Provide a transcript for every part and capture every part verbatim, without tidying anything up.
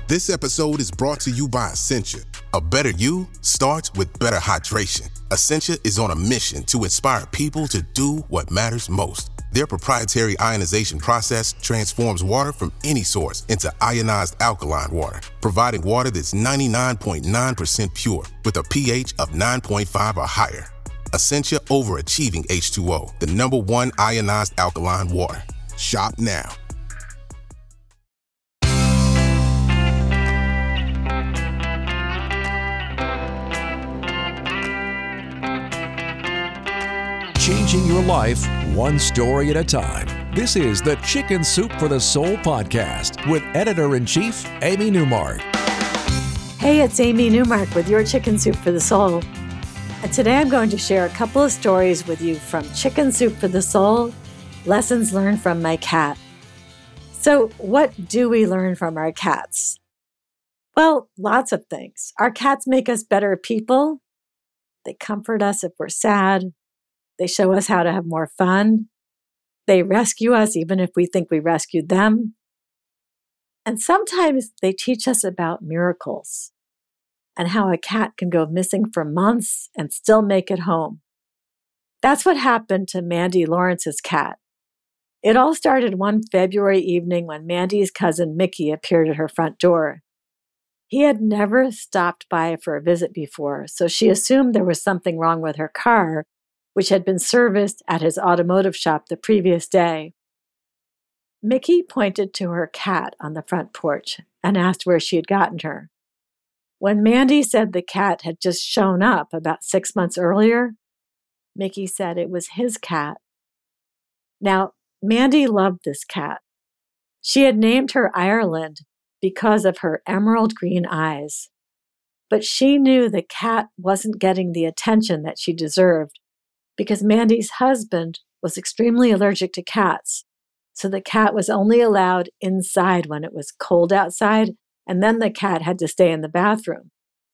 This episode is brought to you by Essentia. A better you starts with better hydration. Essentia is on a mission to inspire people to do what matters most. Their proprietary ionization process transforms water from any source into ionized alkaline water, providing water that's ninety-nine point nine percent pure with a pH of nine point five or higher. Essentia Overachieving H two O, the number one ionized alkaline water. Shop now. Changing your life one story at a time. This is the Chicken Soup for the Soul podcast with Editor-in-Chief Amy Newmark. Hey, it's Amy Newmark with your Chicken Soup for the Soul. And today I'm going to share a couple of stories with you from Chicken Soup for the Soul, Lessons Learned from My Cat. So what do we learn from our cats? Well, lots of things. Our cats make us better people. They comfort us if we're sad. They show us how to have more fun. They rescue us even if we think we rescued them. And sometimes they teach us about miracles and how a cat can go missing for months and still make it home. That's what happened to Mandy Lawrence's cat. It all started one February evening when Mandy's cousin Mickey appeared at her front door. He had never stopped by for a visit before, so she assumed there was something wrong with her car, which had been serviced at his automotive shop the previous day. Mickey pointed to her cat on the front porch and asked where she had gotten her. When Mandy said the cat had just shown up about six months earlier, Mickey said it was his cat. Now, Mandy loved this cat. She had named her Ireland because of her emerald green eyes. But she knew the cat wasn't getting the attention that she deserved, because Mandy's husband was extremely allergic to cats, so the cat was only allowed inside when it was cold outside, and then the cat had to stay in the bathroom.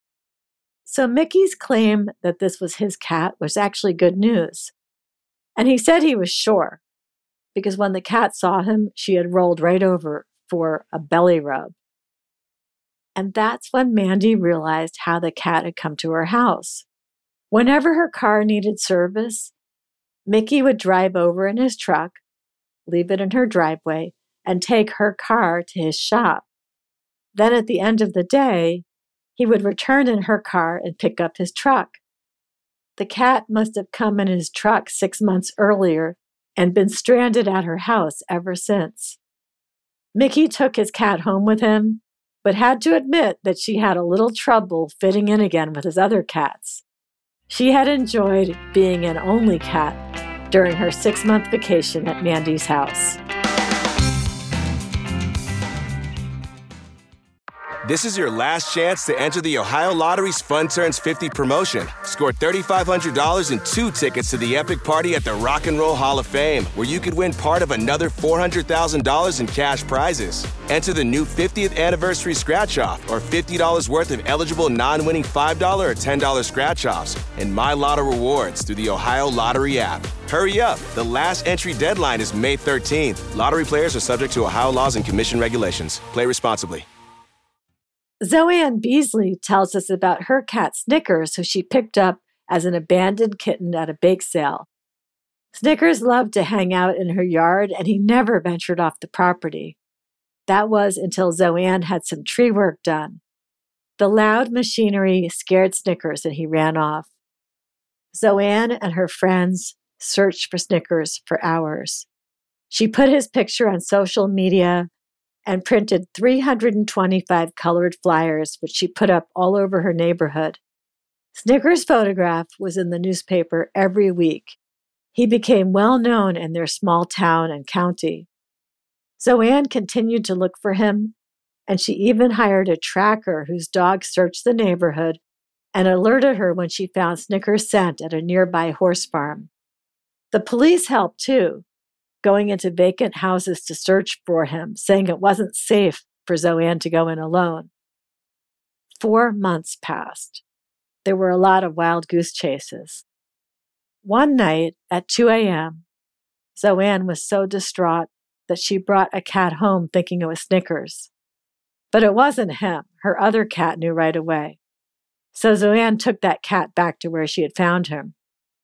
So Mickey's claim that this was his cat was actually good news. And he said he was sure, because when the cat saw him, she had rolled right over for a belly rub. And that's when Mandy realized how the cat had come to her house. Whenever her car needed service, Mickey would drive over in his truck, leave it in her driveway, and take her car to his shop. Then at the end of the day, he would return in her car and pick up his truck. The cat must have come in his truck six months earlier and been stranded at her house ever since. Mickey took his cat home with him, but had to admit that she had a little trouble fitting in again with his other cats. She had enjoyed being an only cat during her six-month vacation at Mandy's house. This is your last chance to enter the Ohio Lottery's Fun Turns fifty promotion. Score three thousand five hundred dollars and two tickets to the epic party at the Rock and Roll Hall of Fame, where you could win part of another four hundred thousand dollars in cash prizes. Enter the new fiftieth anniversary scratch-off or fifty dollars worth of eligible non-winning five dollars or ten dollars scratch-offs and My Lotto rewards through the Ohio Lottery app. Hurry up. The last entry deadline is May thirteenth. Lottery players are subject to Ohio laws and commission regulations. Play responsibly. Zoanne Beasley tells us about her cat Snickers, who she picked up as an abandoned kitten at a bake sale. Snickers loved to hang out in her yard, and he never ventured off the property. That was until Zoanne had some tree work done. The loud machinery scared Snickers, and he ran off. Zoanne and her friends searched for Snickers for hours. She put his picture on social media and printed three hundred twenty-five colored flyers, which she put up all over her neighborhood. Snickers' photograph was in the newspaper every week. He became well known in their small town and county. Zoanne continued to look for him, and she even hired a tracker whose dog searched the neighborhood and alerted her when she found Snickers' scent at a nearby horse farm. The police helped too, going into vacant houses to search for him, saying it wasn't safe for Zoanne to go in alone. Four months passed. There were a lot of wild goose chases. One night at two a.m., Zoanne was so distraught that she brought a cat home thinking it was Snickers. But it wasn't him. Her other cat knew right away. So Zoanne took that cat back to where she had found him.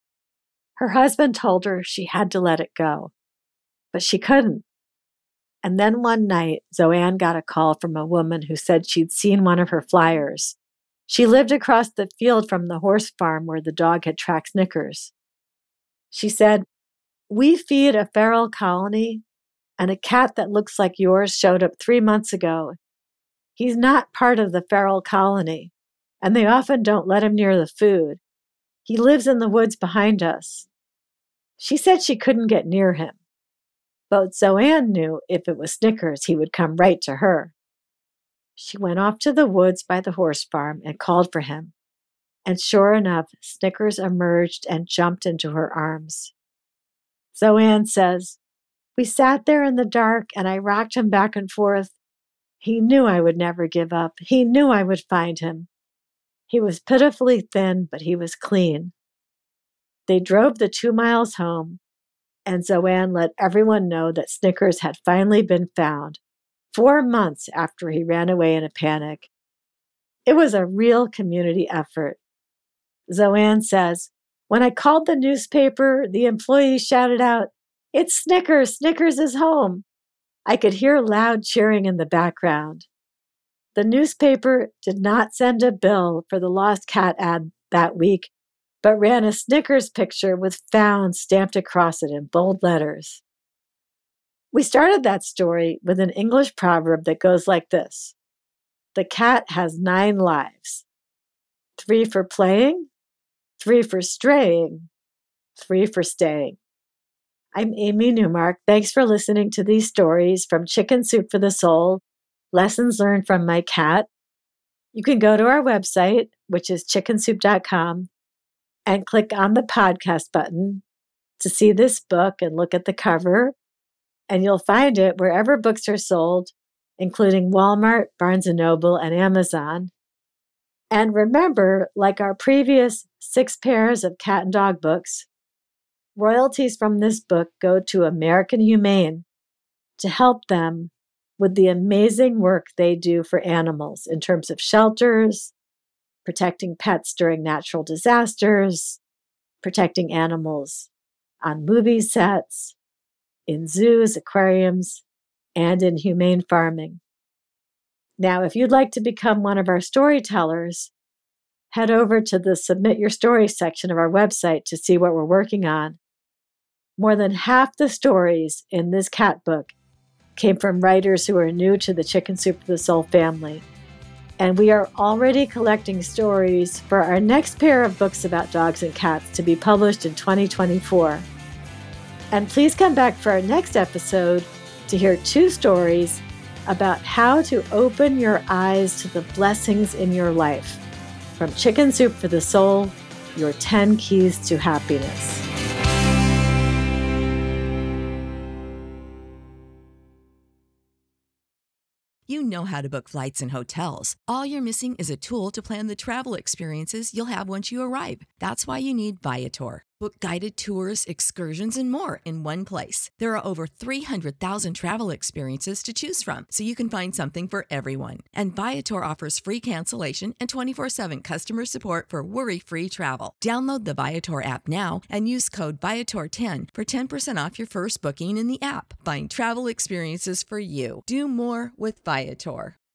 Her husband told her she had to let it go, but she couldn't. And then one night, Zoanne got a call from a woman who said she'd seen one of her flyers. She lived across the field from the horse farm where the dog had tracked Snickers. She said, "We feed a feral colony, and a cat that looks like yours showed up three months ago. He's not part of the feral colony, and they often don't let him near the food. He lives in the woods behind us." She said she couldn't get near him. But Zoanne knew if it was Snickers, he would come right to her. She went off to the woods by the horse farm and called for him. And sure enough, Snickers emerged and jumped into her arms. Zoanne says, "We sat there in the dark and I rocked him back and forth. He knew I would never give up. He knew I would find him. He was pitifully thin, but he was clean." They drove the two miles home, and Zoanne let everyone know that Snickers had finally been found, four months after he ran away in a panic. It was a real community effort. Zoanne says, "When I called the newspaper, the employees shouted out, 'It's Snickers! Snickers is home!' I could hear loud cheering in the background. The newspaper did not send a bill for the lost cat ad that week, but ran a Snickers picture with found stamped across it in bold letters." We started that story with an English proverb that goes like this: "The cat has nine lives. Three for playing, three for straying, three for staying." I'm Amy Newmark. Thanks for listening to these stories from Chicken Soup for the Soul, Lessons Learned from My Cat. You can go to our website, which is chicken soup dot com, and click on the podcast button to see this book and look at the cover. And you'll find it wherever books are sold, including Walmart, Barnes and Noble, and Amazon. And remember, like our previous six pairs of cat and dog books, royalties from this book go to American Humane to help them with the amazing work they do for animals in terms of shelters, protecting pets during natural disasters, protecting animals on movie sets, in zoos, aquariums, and in humane farming. Now, if you'd like to become one of our storytellers, head over to the Submit Your Story section of our website to see what we're working on. More than half the stories in this cat book came from writers who are new to the Chicken Soup for the Soul family. And we are already collecting stories for our next pair of books about dogs and cats to be published in twenty twenty-four. And please come back for our next episode to hear two stories about how to open your eyes to the blessings in your life. From Chicken Soup for the Soul, your ten Keys to Happiness. You know how to book flights and hotels. All you're missing is a tool to plan the travel experiences you'll have once you arrive. That's why you need Viator. Book guided tours, excursions, and more in one place. There are over three hundred thousand travel experiences to choose from, so you can find something for everyone. And Viator offers free cancellation and twenty-four seven customer support for worry-free travel. Download the Viator app now and use code Viator ten for ten percent off your first booking in the app. Find travel experiences for you. Do more with Viator.